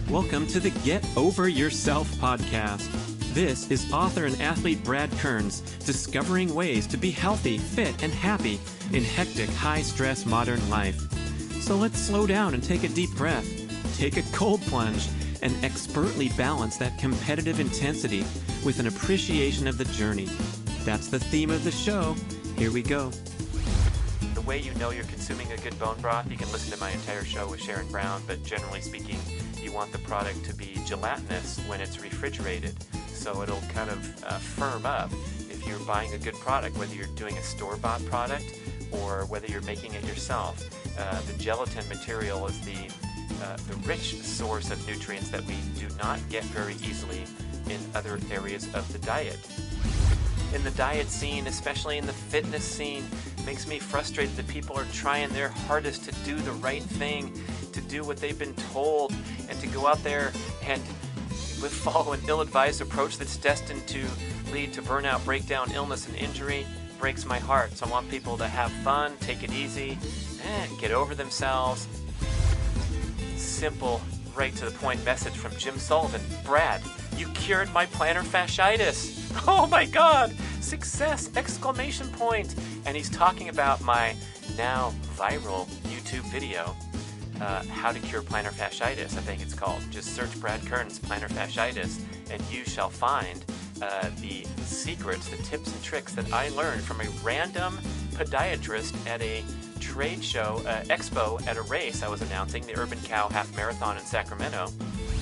Welcome to the Get Over Yourself podcast. This is author and athlete Brad Kearns discovering ways to be healthy, fit, and happy in hectic, high-stress modern life. So let's slow down and take a deep breath, take a cold plunge, and expertly balance that competitive intensity with an appreciation of the journey. That's the theme of the show. Here we go. The way you know you're consuming a good bone broth, you can listen to my entire show with Sharon Brown, but generally speaking, you want the product to be gelatinous when it's refrigerated, so it'll kind of firm up. If you're buying a good product, whether you're doing a store-bought product or whether you're making it yourself, the gelatin material is the rich source of nutrients that we do not get very easily in other areas of the diet. In the diet scene, especially in the fitness scene, makes me frustrated that people are trying their hardest to do the right thing, to do what they've been told, and to go out there and follow an ill-advised approach that's destined to lead to burnout, breakdown, illness, and injury. Breaks my heart. So I want people to have fun, take it easy, and get over themselves. Simple, right to the point message from Jim Sullivan. Brad, you cured my plantar fasciitis. Oh my God! Success! Exclamation point! And he's talking about my now viral YouTube video, How to Cure Plantar Fasciitis, I think it's called. Just search Brad Kearns plantar fasciitis, and you shall find the secrets, the tips and tricks that I learned from a random podiatrist at a trade show, expo at a race I was announcing, the Urban Cow Half Marathon in Sacramento.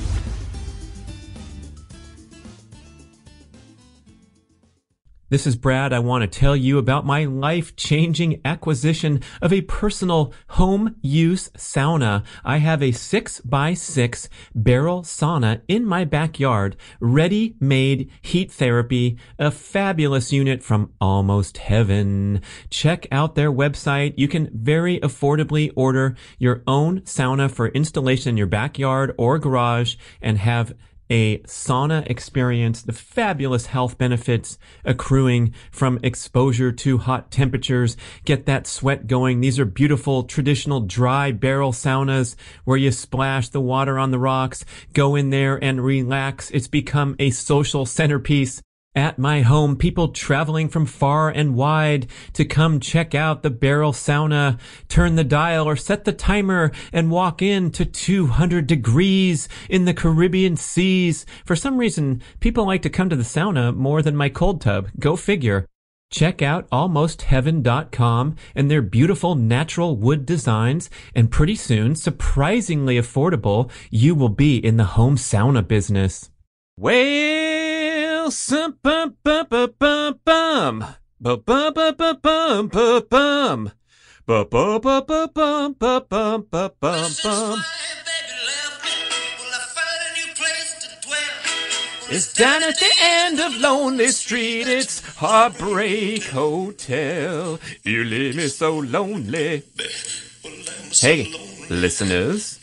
This is Brad. I want to tell you about my life-changing acquisition of a personal home-use sauna. I have a 6x6 barrel sauna in my backyard, ready-made heat therapy, a fabulous unit from Almost Heaven. Check out their website. You can very affordably order your own sauna for installation in your backyard or garage and have a sauna experience, the fabulous health benefits accruing from exposure to hot temperatures. Get that sweat going. These are beautiful, traditional dry barrel saunas where you splash the water on the rocks, go in there and relax. It's become a social centerpiece at my home. People traveling from far and wide to come check out the barrel sauna, turn the dial or set the timer and walk in to 200 degrees in the Caribbean seas. For some reason, people like to come to the sauna more than my cold tub. Go figure. Check out almostheaven.com and their beautiful natural wood designs, and pretty soon, surprisingly affordable, you will be in the home sauna business. Well, bum bum bum bum bum bum bum bum bum bum bum bum bum bum bum bum bum. It's down at the end of Lonely Street. It's Heartbreak Hotel. You leave me so lonely. Hey, listeners.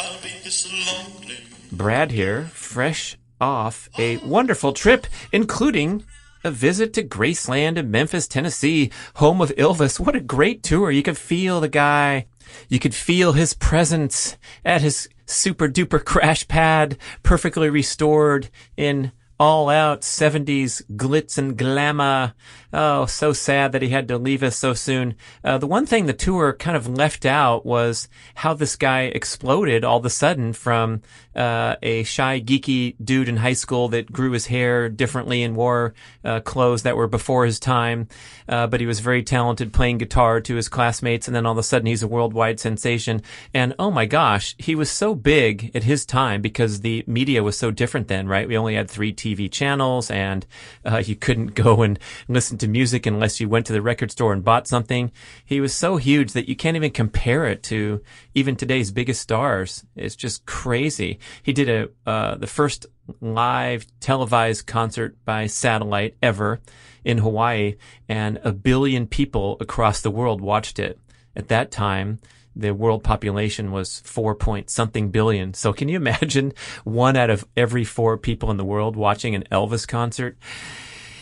Brad here, fresh off a wonderful trip, including a visit to Graceland in Memphis, Tennessee, home of Elvis. What a great tour. You could feel the guy. You could feel his presence at his super duper crash pad, perfectly restored in all out 70s glitz and glamour. Oh, so sad that he had to leave us so soon. The one thing the tour kind of left out was how this guy exploded all of a sudden from a shy, geeky dude in high school that grew his hair differently and wore clothes that were before his time. But he was very talented playing guitar to his classmates, and then all of a sudden he's a worldwide sensation. And oh my gosh, he was so big at his time because the media was so different then, right? We only had 3 TV channels, and you couldn't go and listen to music unless you went to the record store and bought something. He was so huge that you can't even compare it to even today's biggest stars. It's just crazy. He did the first live televised concert by satellite ever in Hawaii, and 1 billion people across the world watched it. At that time, the world population was 4-point-something billion. So can you imagine 1 out of every 4 people in the world watching an Elvis concert?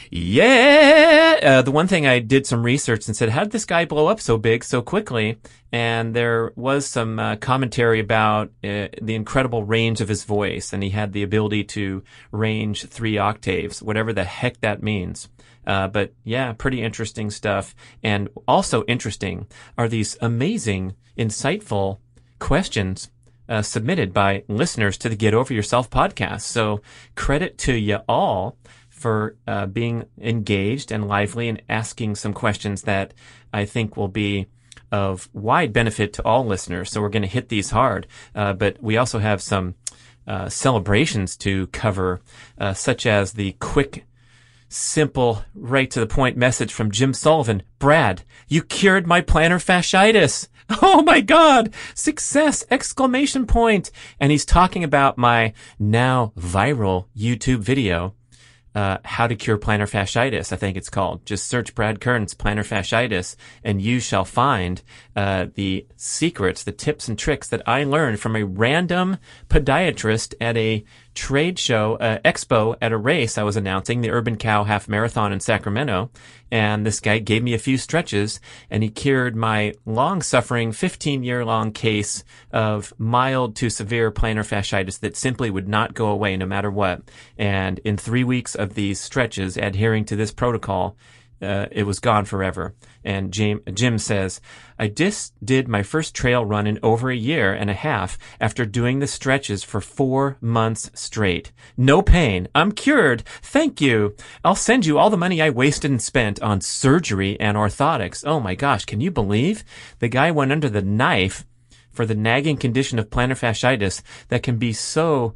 Yeah. The one thing I did some research and said, how did this guy blow up so big so quickly? And there was some commentary about the incredible range of his voice, and he had the ability to range 3 octaves, whatever the heck that means. But yeah, pretty interesting stuff. And also interesting are these amazing, insightful questions submitted by listeners to the Get Over Yourself podcast. So credit to you all for being engaged and lively and asking some questions that I think will be of wide benefit to all listeners. So we're going to hit these hard. But we also have some celebrations to cover, such as the quick, simple, right to the point message from Jim Sullivan. Brad, you cured my plantar fasciitis. Oh my God! Success! Exclamation point! And he's talking about my now viral YouTube video, How to Cure Plantar Fasciitis, I think it's called. Just search Brad Kearns Plantar Fasciitis, and you shall find the secrets, the tips and tricks that I learned from a random podiatrist at a trade show, expo at a race I was announcing, the Urban Cow Half Marathon in Sacramento. And this guy gave me a few stretches, and he cured my long-suffering 15-year-long case of mild to severe plantar fasciitis that simply would not go away no matter what. And in 3 weeks of these stretches, adhering to this protocol, it was gone forever. And Jim says, I just did my first trail run in over a year and a half after doing the stretches for 4 months straight. No pain. I'm cured. Thank you. I'll send you all the money I wasted and spent on surgery and orthotics. Oh my gosh. Can you believe the guy went under the knife for the nagging condition of plantar fasciitis that can be so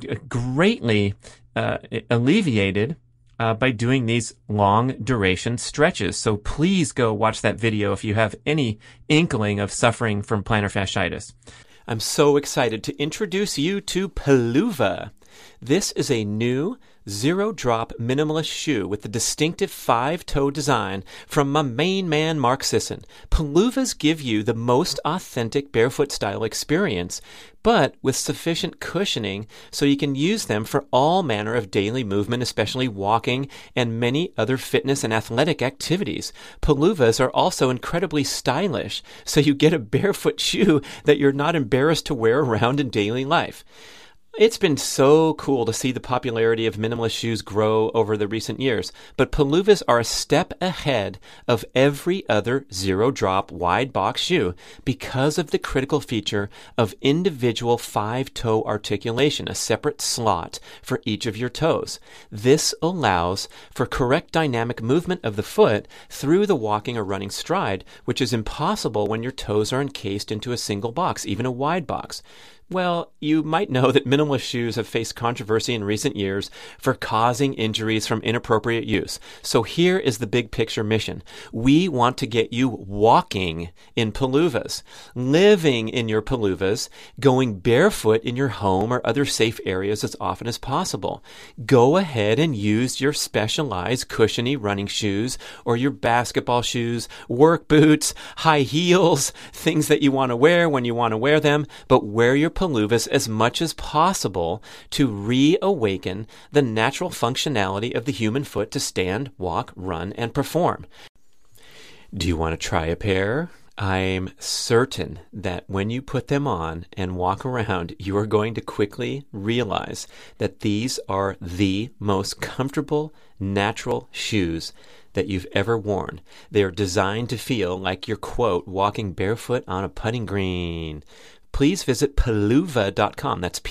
greatly alleviated by doing these long duration stretches. So please go watch that video if you have any inkling of suffering from plantar fasciitis. I'm so excited to introduce you to Peluva. This is a new zero-drop minimalist shoe with the distinctive 5-toe design from my main man, Mark Sisson. Peluvas give you the most authentic barefoot style experience, but with sufficient cushioning so you can use them for all manner of daily movement, especially walking and many other fitness and athletic activities. Peluvas are also incredibly stylish, so you get a barefoot shoe that you're not embarrassed to wear around in daily life. It's been so cool to see the popularity of minimalist shoes grow over the recent years, but Peluvas are a step ahead of every other zero-drop wide box shoe because of the critical feature of individual 5-toe articulation, a separate slot for each of your toes. This allows for correct dynamic movement of the foot through the walking or running stride, which is impossible when your toes are encased into a single box, even a wide box. Well, you might know that minimalist shoes have faced controversy in recent years for causing injuries from inappropriate use. So here is the big picture mission. We want to get you walking in Peluvas, living in your Peluvas, going barefoot in your home or other safe areas as often as possible. Go ahead and use your specialized cushiony running shoes or your basketball shoes, work boots, high heels, things that you want to wear when you want to wear them, but wear your Peluvas as much as possible to reawaken the natural functionality of the human foot to stand, walk, run, and perform. Do you want to try a pair? I'm certain that when you put them on and walk around, you are going to quickly realize that these are the most comfortable, natural shoes that you've ever worn. They are designed to feel like you're, quote, walking barefoot on a putting green. Please visit Peluva.com, that's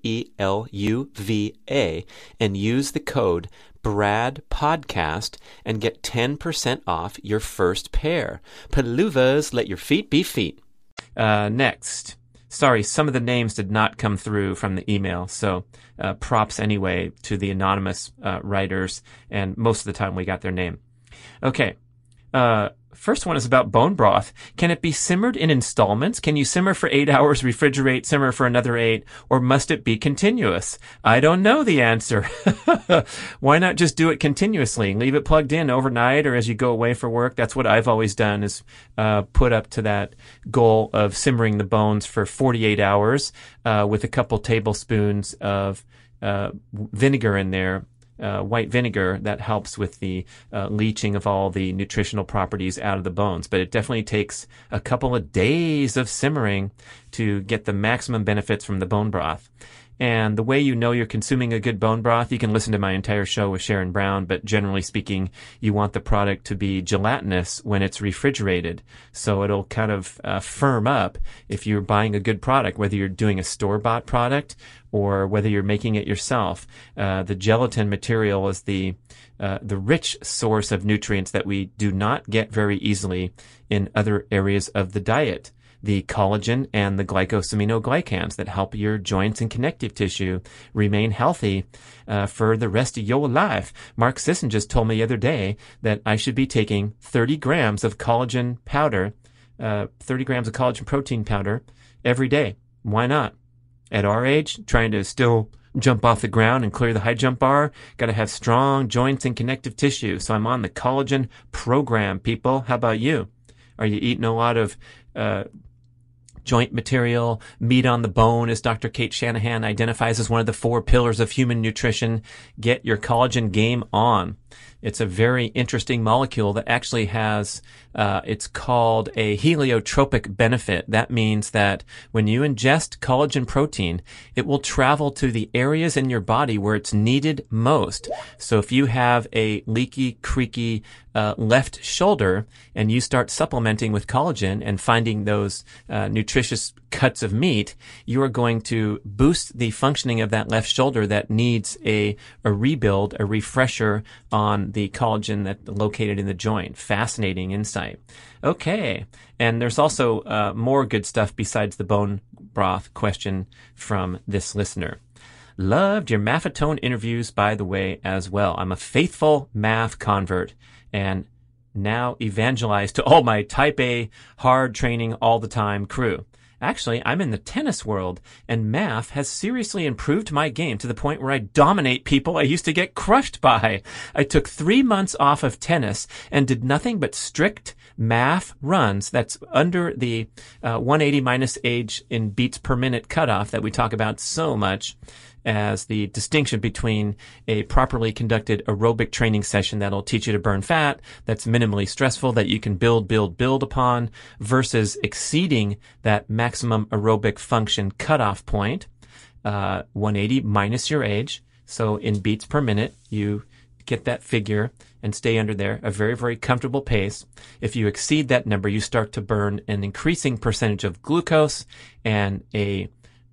Peluva, and use the code BRADPODCAST and get 10% off your first pair. Peluvas, let your feet be feet. Next. Sorry, some of the names did not come through from the email, so props anyway to the anonymous writers, and most of the time we got their name. Okay. First one is about bone broth. Can it be simmered in installments? Can you simmer for 8 hours, refrigerate, simmer for another 8, or must it be continuous? I don't know the answer. Why not just do it continuously? Leave it plugged in overnight or as you go away for work. That's what I've always done, is put up to that goal of simmering the bones for 48 hours with a couple tablespoons of vinegar in there. white vinegar that helps with the leaching of all the nutritional properties out of the bones. But it definitely takes a couple of days of simmering to get the maximum benefits from the bone broth. And the way you know you're consuming a good bone broth, you can listen to my entire show with Sharon Brown, but generally speaking, you want the product to be gelatinous when it's refrigerated. So it'll kind of firm up if you're buying a good product, whether you're doing a store-bought product or whether you're making it yourself. The gelatin material is the rich source of nutrients that we do not get very easily in other areas of the diet. The collagen and the glycosaminoglycans that help your joints and connective tissue remain healthy for the rest of your life. Mark Sisson just told me the other day that I should be taking 30 grams of collagen powder, 30 grams of collagen protein powder every day. Why not? At our age, trying to still jump off the ground and clear the high jump bar, got to have strong joints and connective tissue. So I'm on the collagen program, people. How about you? Are you eating a lot of joint material, meat on the bone, as Dr. Kate Shanahan identifies as one of the 4 pillars of human nutrition? Get your collagen game on. It's a very interesting molecule that actually has, it's called a heliotropic benefit. That means that when you ingest collagen protein, it will travel to the areas in your body where it's needed most. So if you have a leaky, creaky left shoulder and you start supplementing with collagen and finding those nutritious cuts of meat, you are going to boost the functioning of that left shoulder that needs a rebuild, a refresher on the collagen that's located in the joint. Fascinating insight. Okay. And there's also more good stuff besides the bone broth question from this listener. Loved your Maffetone interviews, by the way, as well. I'm a faithful MAF convert and now evangelize to all my type A, hard training all the time crew. Actually, I'm in the tennis world, and MAF has seriously improved my game to the point where I dominate people I used to get crushed by. I took 3 months off of tennis and did nothing but strict MAF runs. That's under the 180 minus age in beats per minute cutoff that we talk about so much as the distinction between a properly conducted aerobic training session that'll teach you to burn fat, that's minimally stressful, that you can build upon, versus exceeding that maximum aerobic function cutoff point, 180 minus your age. So in beats per minute, you get that figure and stay under there, a very, very comfortable pace. If you exceed that number, you start to burn an increasing percentage of glucose and a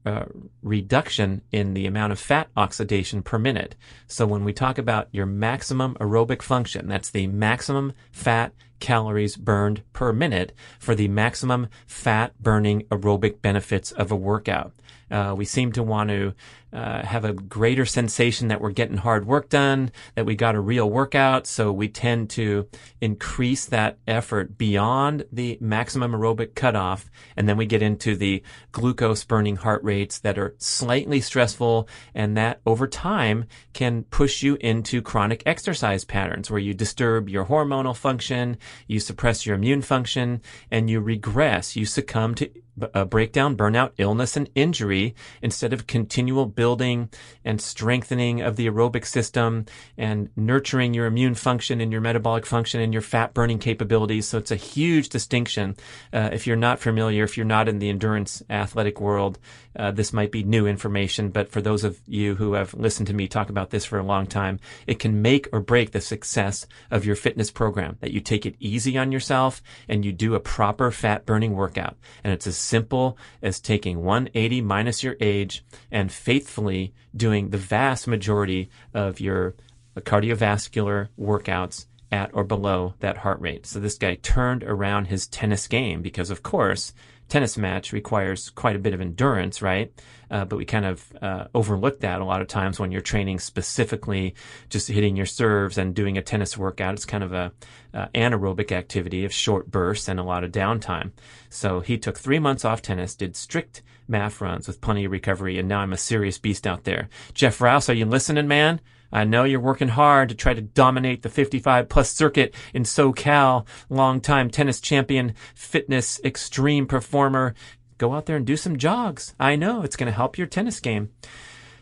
reduction in the amount of fat oxidation per minute. So when we talk about your maximum aerobic function, that's the maximum fat calories burned per minute for the maximum fat burning aerobic benefits of a workout. We seem to want to have a greater sensation that we're getting hard work done, that we got a real workout. So we tend to increase that effort beyond the maximum aerobic cutoff. And then we get into the glucose burning heart rates that are slightly stressful. And that over time can push you into chronic exercise patterns where you disturb your hormonal function, you suppress your immune function, and you regress. You succumb to breakdown, burnout, illness, and injury instead of continual building and strengthening of the aerobic system and nurturing your immune function and your metabolic function and your fat burning capabilities. So it's a huge distinction. If you're not familiar, if you're not in the endurance athletic world, this might be new information, but for those of you who have listened to me talk about this for a long time, it can make or break the success of your fitness program, that you take it easy on yourself and you do a proper fat burning workout. And it's as simple as taking 180 minus your age and faithfully doing the vast majority of your cardiovascular workouts at or below that heart rate. So this guy turned around his tennis game because, of course, tennis match requires quite a bit of endurance, right? But we kind of overlook that a lot of times when you're training specifically just hitting your serves and doing a tennis workout. It's kind of a anaerobic activity of short bursts and a lot of downtime. So he took 3 months off tennis, did strict MAF runs with plenty of recovery, and now I'm a serious beast out there. Jeff Rouse, are you listening, man? I know you're working hard to try to dominate the 55-plus circuit in SoCal, longtime tennis champion, fitness, extreme performer. Go out there and do some jogs. I know it's going to help your tennis game.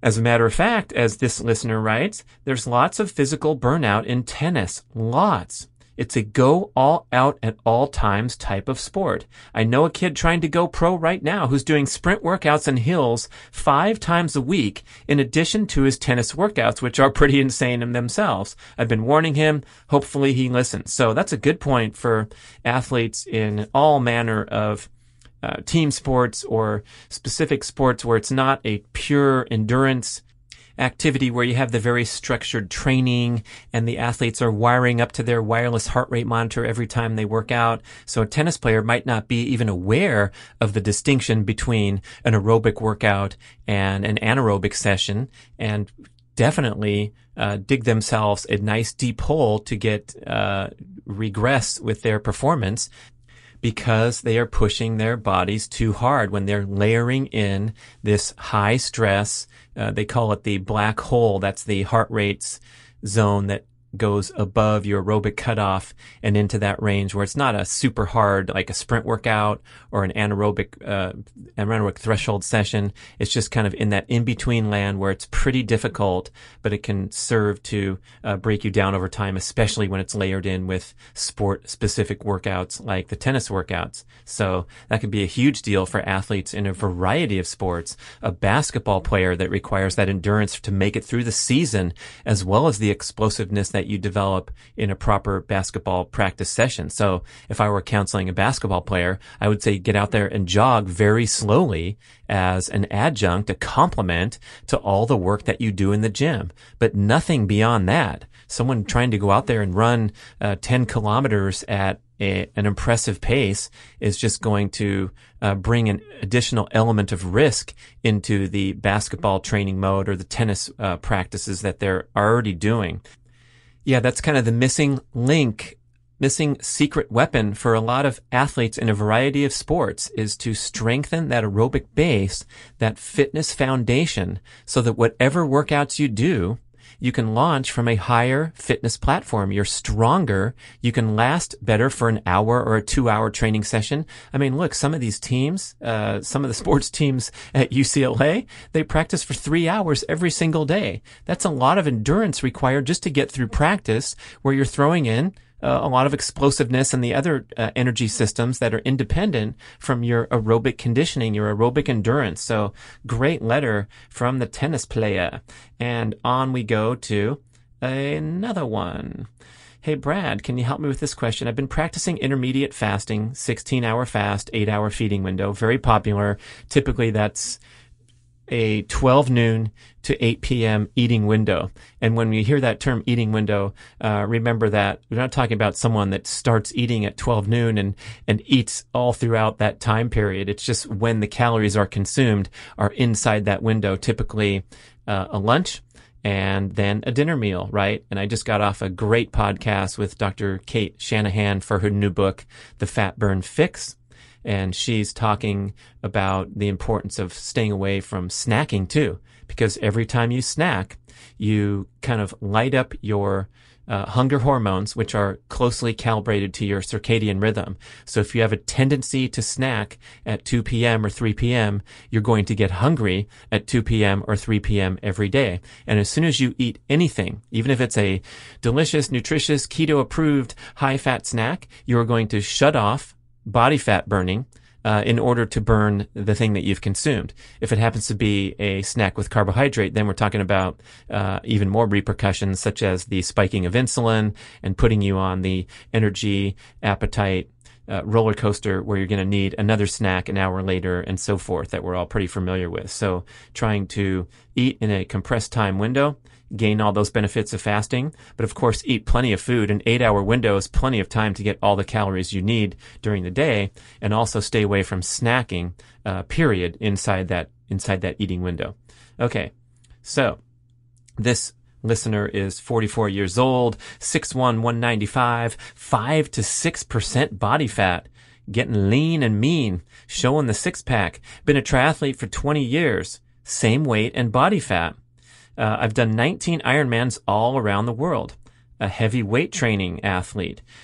As a matter of fact, as this listener writes, there's lots of physical burnout in tennis. Lots. It's a go all out at all times type of sport. I know a kid trying to go pro right now who's doing sprint workouts and hills 5 times a week in addition to his tennis workouts, which are pretty insane in themselves. I've been warning him. Hopefully he listens. So that's a good point for athletes in all manner of team sports or specific sports where it's not a pure endurance activity where you have the very structured training and the athletes are wiring up to their wireless heart rate monitor every time they work out. So a tennis player might not be even aware of the distinction between an aerobic workout and an anaerobic session, and definitely dig themselves a nice deep hole to get regress with their performance, because they are pushing their bodies too hard when they're layering in this high stress. They call it the black hole. That's the heart rates zone that goes above your aerobic cutoff and into that range where it's not a super hard, like a sprint workout or an anaerobic threshold session. It's just kind of in that in-between land where it's pretty difficult, but it can serve to break you down over time, especially when it's layered in with sport-specific workouts like the tennis workouts. So that can be a huge deal for athletes in a variety of sports. A basketball player that requires that endurance to make it through the season, as well as the explosiveness that you develop in a proper basketball practice session. So if I were counseling a basketball player, I would say get out there and jog very slowly as an adjunct, a complement to all the work that you do in the gym, but nothing beyond that. Someone trying to go out there and run 10 kilometers at an impressive pace is just going to bring an additional element of risk into the basketball training mode or the tennis practices that they're already doing. Yeah, that's kind of the missing link, missing secret weapon for a lot of athletes in a variety of sports, is to strengthen that aerobic base, that fitness foundation, so that whatever workouts you do, you can launch from a higher fitness platform. You're stronger. You can last better for an hour or a 2-hour training session. I mean, look, some of these teams, some of the sports teams at UCLA, they practice for 3 hours every single day. That's a lot of endurance required just to get through practice, where you're throwing in a lot of explosiveness and the other energy systems that are independent from your aerobic conditioning, your aerobic endurance. So great letter from the tennis player. And on we go to another one. Hey, Brad, can you help me with this question? I've been practicing intermediate fasting, 16-hour fast, 8-hour feeding window. Very popular. Typically, that's a 12 noon to 8 p.m. eating window. And when we hear that term eating window, remember that we're not talking about someone that starts eating at 12 noon and eats all throughout that time period. It's just when the calories are consumed are inside that window, typically a lunch and then a dinner meal, right? And I just got off a great podcast with Dr. Kate Shanahan for her new book, The Fat Burn Fix. And she's talking about the importance of staying away from snacking too, because every time you snack, you kind of light up your hunger hormones, which are closely calibrated to your circadian rhythm. So if you have a tendency to snack at 2 p.m. or 3 p.m., you're going to get hungry at 2 p.m. or 3 p.m. every day. And as soon as you eat anything, even if it's a delicious, nutritious, keto-approved, high-fat snack, you are going to shut off body fat burning in order to burn the thing that you've consumed. If it happens to be a snack with carbohydrate, then we're talking about even more repercussions, such as the spiking of insulin and putting you on the energy appetite roller coaster where you're going to need another snack an hour later and so forth, that we're all pretty familiar with. So trying to eat in a compressed time window, gain all those benefits of fasting, but of course eat plenty of food. An 8-hour window is plenty of time to get all the calories you need during the day, and also stay away from snacking, period, inside that eating window. Okay, so this listener is 44 years old, 6'1", 195, 5 to 6% body fat, getting lean and mean, showing the six-pack, been a triathlete for 20 years, same weight and body fat. I've done 19 Ironmans all around the world. A heavy weight training athlete.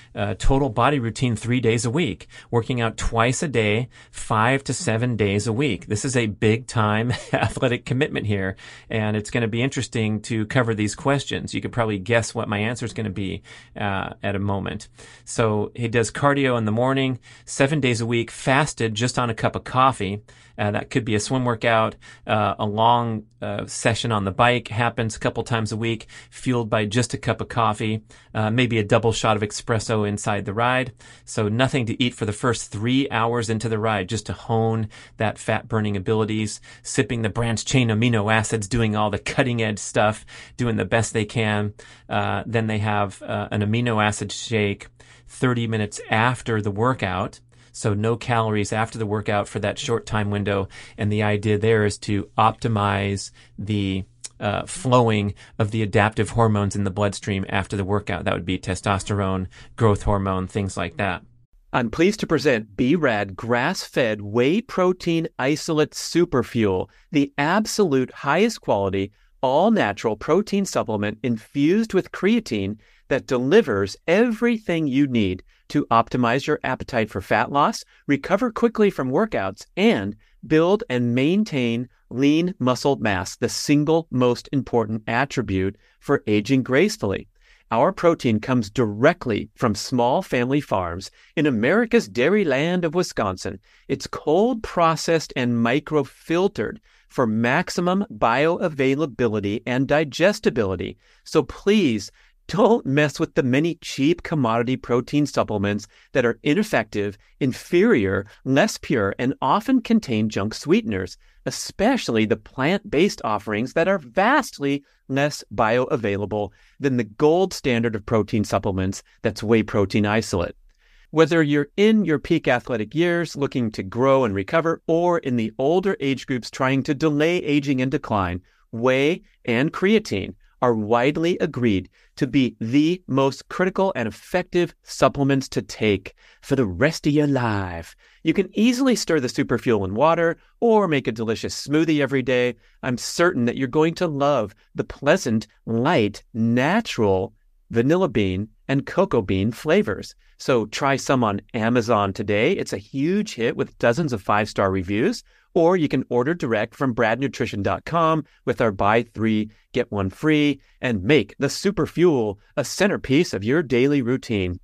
total body routine 3 days a week, working out twice a day, 5 to 7 days a week. This is a big time athletic commitment here, and it's going to be interesting to cover these questions. You could probably guess what my answer is going to be at a moment. So he does cardio in the morning, 7 days a week, fasted just on a cup of coffee. That could be a swim workout, a long session on the bike happens a couple times a week, fueled by just a cup of coffee, maybe a double shot of espresso inside the ride. So nothing to eat for the first 3 hours into the ride, just to hone that fat burning abilities, sipping the branched chain amino acids, doing all the cutting edge stuff, doing the best they can. Then they have an amino acid shake 30 minutes after the workout. So no calories after the workout for that short time window. And the idea there is to optimize the flowing of the adaptive hormones in the bloodstream after the workout. That would be testosterone, growth hormone, things like that. I'm pleased to present B-Rad grass-fed whey protein isolate superfuel, the absolute highest quality, all-natural protein supplement infused with creatine that delivers everything you need to optimize your appetite for fat loss, recover quickly from workouts, and build and maintain lean muscle mass, the single most important attribute for aging gracefully. Our protein comes directly from small family farms in America's dairy land of Wisconsin. It's cold processed and microfiltered for maximum bioavailability and digestibility. So please don't mess with the many cheap commodity protein supplements that are ineffective, inferior, less pure, and often contain junk sweeteners, especially the plant-based offerings that are vastly less bioavailable than the gold standard of protein supplements, that's whey protein isolate. Whether you're in your peak athletic years looking to grow and recover, or in the older age groups trying to delay aging and decline, whey and creatine are widely agreed to be the most critical and effective supplements to take for the rest of your life. You can easily stir the superfuel in water or make a delicious smoothie every day. I'm certain that you're going to love the pleasant, light, natural vanilla bean and cocoa bean flavors. So try some on Amazon today. It's a huge hit with dozens of 5-star reviews. Or you can order direct from bradnutrition.com with our buy 3, get 1 free, and make the superfuel a centerpiece of your daily routine.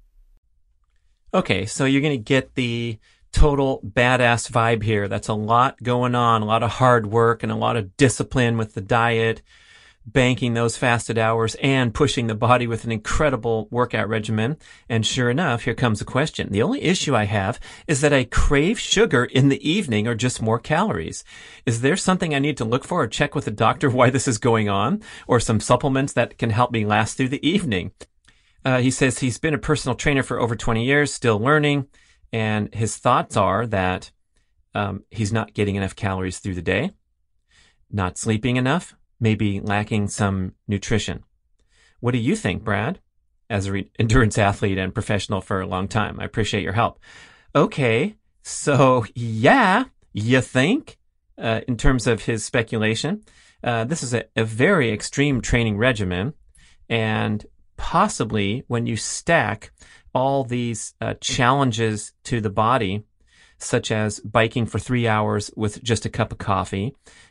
Okay, so you're going to get the total badass vibe here. That's a lot going on, a lot of hard work and a lot of discipline with the diet, banking those fasted hours and pushing the body with an incredible workout regimen. And sure enough, here comes the question. The only issue I have is that I crave sugar in the evening or just more calories. Is there something I need to look for or check with the doctor why this is going on, or some supplements that can help me last through the evening? He says he's been a personal trainer for over 20 years, still learning. And his thoughts are that he's not getting enough calories through the day, not sleeping enough, maybe lacking some nutrition. What do you think, Brad, as an endurance athlete and professional for a long time? I appreciate your help. Okay, so yeah, you think, in terms of his speculation, this is a very extreme training regimen, and possibly when you stack all these challenges to the body, such as biking for 3 hours with just a cup of coffee,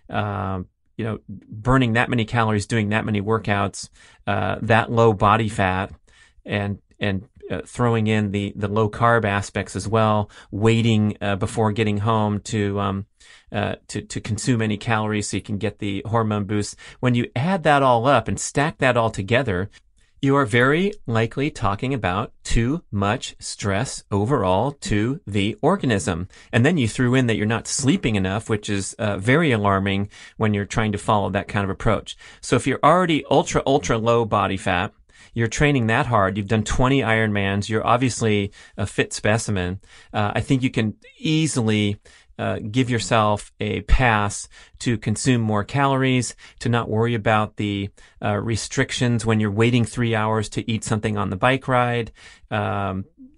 burning that many calories, doing that many workouts, that low body fat, and throwing in the low carb aspects as well, waiting before getting home to consume any calories so you can get the hormone boost. When you add that all up and stack that all together, you are very likely talking about too much stress overall to the organism. And then you threw in that you're not sleeping enough, which is very alarming when you're trying to follow that kind of approach. So if you're already ultra low body fat, you're training that hard, you've done 20 Ironmans, you're obviously a fit specimen, I think you can easily give yourself a pass to consume more calories, to not worry about the restrictions when you're waiting 3 hours to eat something on the bike ride.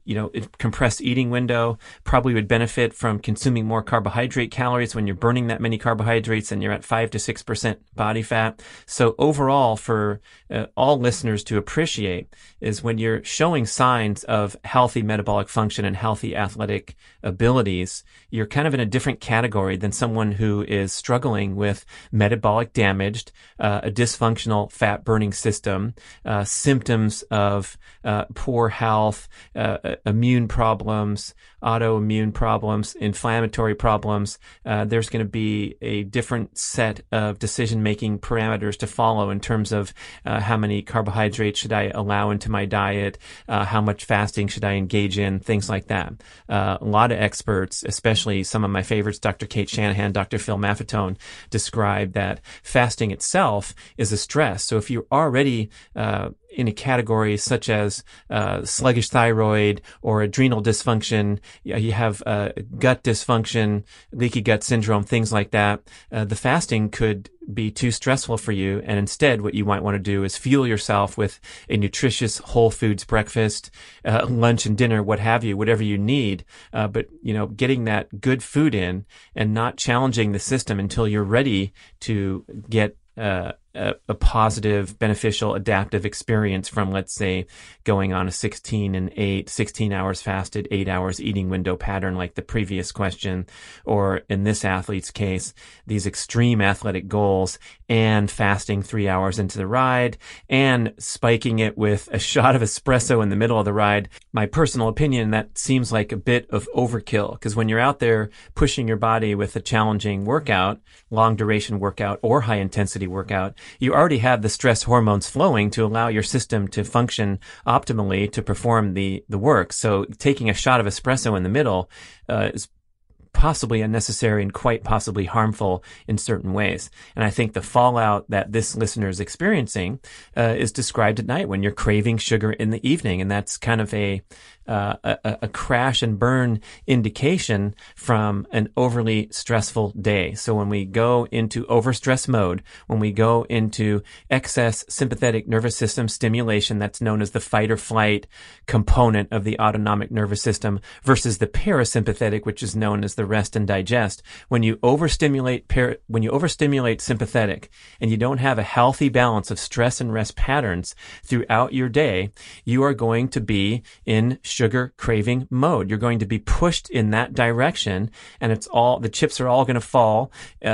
compressed eating window, probably would benefit from consuming more carbohydrate calories. When you're burning that many carbohydrates and you're at 5 to 6% body fat. So overall, for all listeners to appreciate is when you're showing signs of healthy metabolic function and healthy athletic abilities, you're kind of in a different category than someone who is struggling with metabolic damage, a dysfunctional fat burning system, symptoms of poor health, immune problems, autoimmune problems, inflammatory problems. There's going to be a different set of decision-making parameters to follow in terms of how many carbohydrates should I allow into my diet, how much fasting should I engage in, things like that. A lot of experts, especially some of my favorites, Dr. Kate Shanahan, Dr. Phil Maffetone, describe that fasting itself is a stress. So if you're already in a category such as sluggish thyroid or adrenal dysfunction, you have gut dysfunction, leaky gut syndrome, things like that, the fasting could be too stressful for you. And instead, what you might want to do is fuel yourself with a nutritious whole foods breakfast, lunch and dinner, what have you, whatever you need. But, getting that good food in and not challenging the system until you're ready to get a positive, beneficial, adaptive experience from, let's say, going on a 16 hours fasted, 8 hours eating window pattern like the previous question, or in this athlete's case, these extreme athletic goals and fasting 3 hours into the ride and spiking it with a shot of espresso in the middle of the ride. My personal opinion, that seems like a bit of overkill, because when you're out there pushing your body with a challenging workout, long duration workout or high intensity workout, you already have the stress hormones flowing to allow your system to function optimally to perform the work. So taking a shot of espresso in the middle is possibly unnecessary and quite possibly harmful in certain ways. And I think the fallout that this listener is experiencing is described at night when you're craving sugar in the evening. And that's kind of a crash and burn indication from an overly stressful day. So when we go into overstress mode, when we go into excess sympathetic nervous system stimulation, that's known as the fight or flight component of the autonomic nervous system, versus the parasympathetic, which is known as the rest and digest. When you overstimulate sympathetic and you don't have a healthy balance of stress and rest patterns throughout your day, you are going to be in sugar craving mode. You're going to be pushed in that direction, and the chips are all going to fall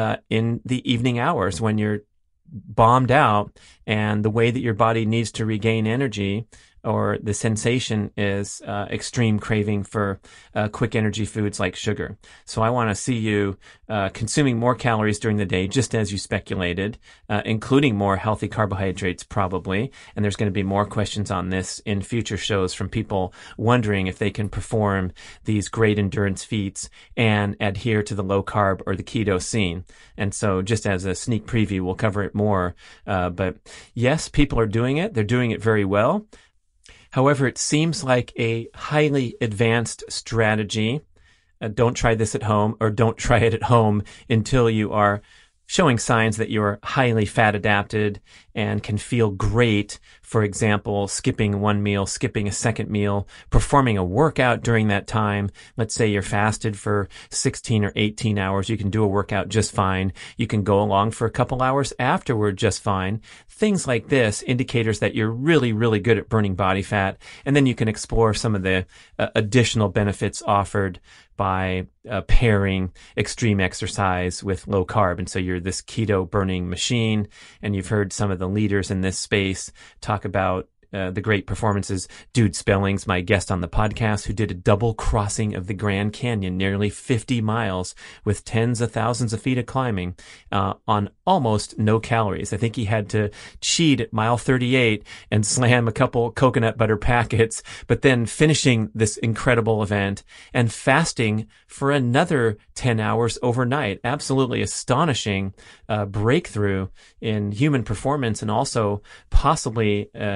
in the evening hours when you're bombed out, and the way that your body needs to regain energy, or the sensation, is extreme craving for quick energy foods like sugar. So I want to see you consuming more calories during the day, just as you speculated, including more healthy carbohydrates probably. And there's going to be more questions on this in future shows from people wondering if they can perform these great endurance feats and adhere to the low carb or the keto scene. And so just as a sneak preview, we'll cover it more. But yes, people are doing it. They're doing it very well. However, it seems like a highly advanced strategy. Don't try this at home, or don't try it at home until you are showing signs that you're highly fat adapted and can feel great. For example, skipping one meal, skipping a second meal, performing a workout during that time. Let's say you're fasted for 16 or 18 hours. You can do a workout just fine. You can go along for a couple hours afterward just fine. Things like this, indicators that you're really, really good at burning body fat. And then you can explore some of the additional benefits offered by pairing extreme exercise with low carb. And so you're this keto burning machine, and you've heard some of the leaders in this space talk about the great performances. Dude Spellings, my guest on the podcast, who did a double crossing of the Grand Canyon, nearly 50 miles with tens of thousands of feet of climbing on almost no calories. I think he had to cheat at mile 38 and slam a couple coconut butter packets, but then finishing this incredible event and fasting for another 10 hours overnight. Absolutely astonishing breakthrough in human performance, and also possibly an indication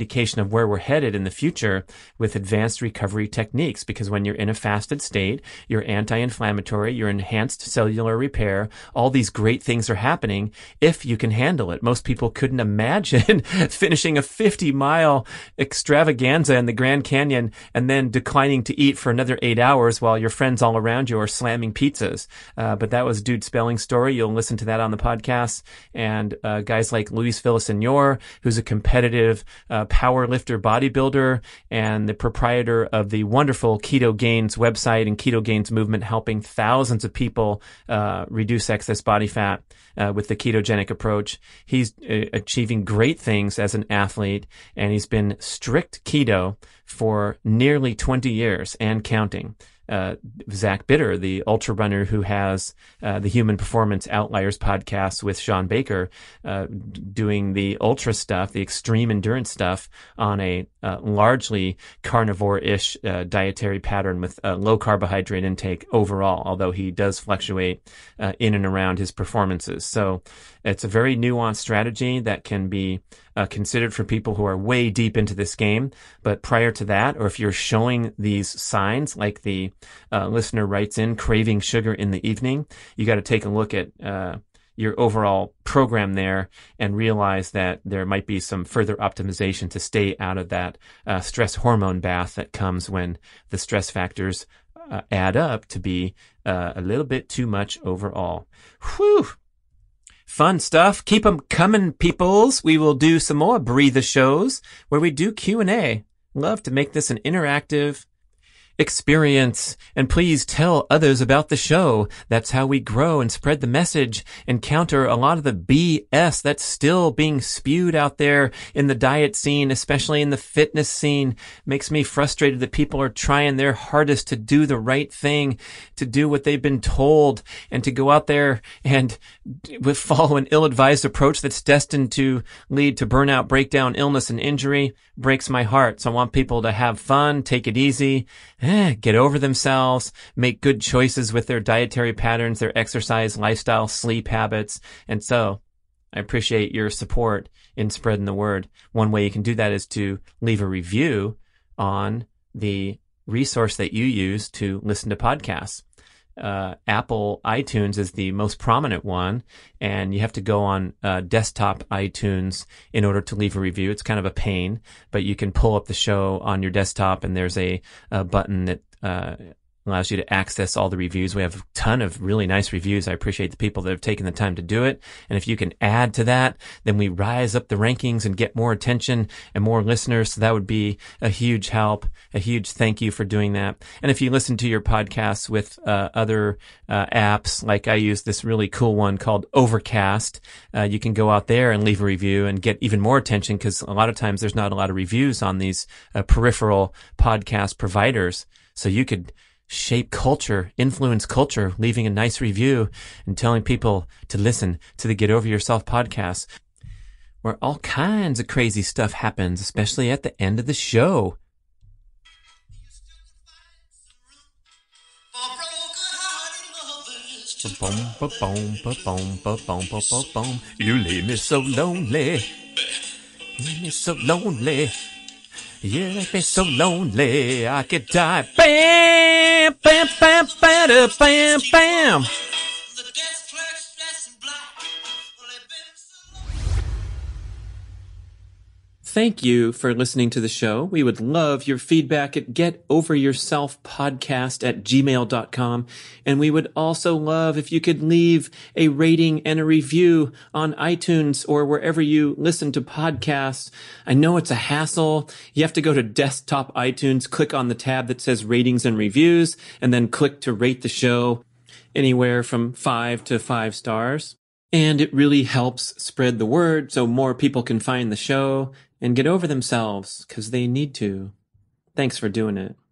indication of where we're headed in the future with advanced recovery techniques, because when you're in a fasted state, you're anti-inflammatory, you're enhanced cellular repair, all these great things are happening if you can handle it. Most people couldn't imagine finishing a 50-mile extravaganza in the Grand Canyon and then declining to eat for another 8 hours while your friends all around you are slamming pizzas. But that was Dude Spelling's story. You'll listen to that on the podcast. And guys like Luis Villaseñor, who's a competitive power lifter bodybuilder and the proprietor of the wonderful Keto Gains website and Keto Gains movement, helping thousands of people reduce excess body fat with the ketogenic approach. He's achieving great things as an athlete, and he's been strict keto for nearly 20 years and counting. Zach Bitter, the ultra runner who has the Human Performance Outliers podcast with Sean Baker, doing the ultra stuff, the extreme endurance stuff on a largely carnivore-ish dietary pattern with low carbohydrate intake overall, although he does fluctuate in and around his performances. So it's a very nuanced strategy that can be considered for people who are way deep into this game. But prior to that, or if you're showing these signs, like the listener writes in, craving sugar in the evening, you got to take a look at your overall program there and realize that there might be some further optimization to stay out of that stress hormone bath that comes when the stress factors add up to be a little bit too much overall. Whew! Fun stuff. Keep them coming, peoples. We will do some more breather shows where we do Q&A. Love to make this an interactive experience, and please tell others about the show. That's how we grow and spread the message and counter a lot of the BS that's still being spewed out there in the diet scene, especially in the fitness scene. Makes me frustrated that people are trying their hardest to do the right thing, to do what they've been told, and to go out there and follow an ill-advised approach that's destined to lead to burnout, breakdown, illness, and injury. Breaks my heart. So I want people to have fun, take it easy, get over themselves, make good choices with their dietary patterns, their exercise, lifestyle, sleep habits. And so I appreciate your support in spreading the word. One way you can do that is to leave a review on the resource that you use to listen to podcasts. Apple iTunes is the most prominent one, and you have to go on desktop iTunes in order to leave a review. It's kind of a pain, but you can pull up the show on your desktop, and there's a button that allows you to access all the reviews. We have a ton of really nice reviews. I appreciate the people that have taken the time to do it. And if you can add to that, then we rise up the rankings and get more attention and more listeners. So that would be a huge help, a huge thank you for doing that. And if you listen to your podcasts with other apps, like I use this really cool one called Overcast, you can go out there and leave a review and get even more attention, because a lot of times there's not a lot of reviews on these peripheral podcast providers. So you could shape culture, influence culture, leaving a nice review and telling people to listen to the Get Over Yourself podcast, where all kinds of crazy stuff happens, especially at the end of the show. You leave me so lonely. You leave me so lonely. You make me so lonely, I could die. Bam, bam, bam, bam, bam, bam. Thank you for listening to the show. We would love your feedback at getoveryourselfpodcast@gmail.com. And we would also love if you could leave a rating and a review on iTunes or wherever you listen to podcasts. I know it's a hassle. You have to go to desktop iTunes, click on the tab that says ratings and reviews, and then click to rate the show anywhere from 5 to 5 stars. And it really helps spread the word so more people can find the show and get over themselves, because they need to. Thanks for doing it.